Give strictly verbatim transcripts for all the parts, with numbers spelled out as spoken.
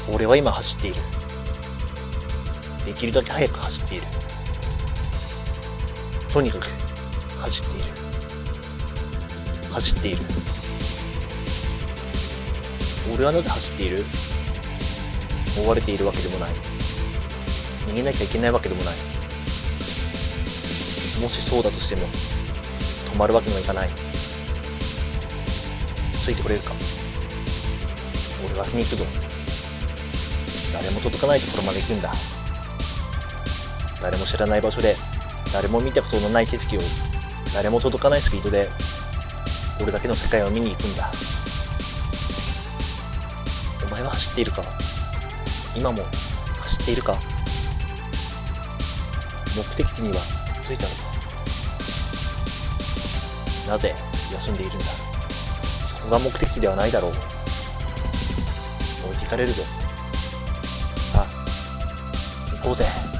俺は今走っている。できるだけ速く走っている。とにかく走っている。走っている。俺はなぜ走っている？追われているわけでもない。逃げなきゃいけないわけでもない。もしそうだとしても止まるわけにはいかない。ついてこれるか？俺は先に行くぞ。誰も届かないところまで行くんだ。誰も知らない場所で、誰も見たことのない景色を、誰も届かないスピードで俺だけの世界を見に行くんだ。お前は走っているか？今も走っているか？目的地には着いたのか？なぜ休んでいるんだ？そこが目的地ではないだろう。置いてかれるぞ。さあ、行こうぜ。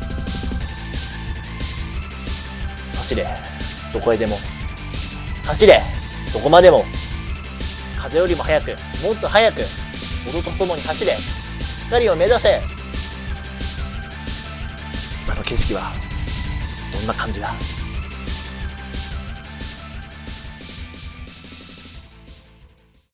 走れ、どこへでも。走れ、どこまでも。風よりも速く、もっと速く、音とともに走れ。光を目指せ。あの景色はどんな感じだ？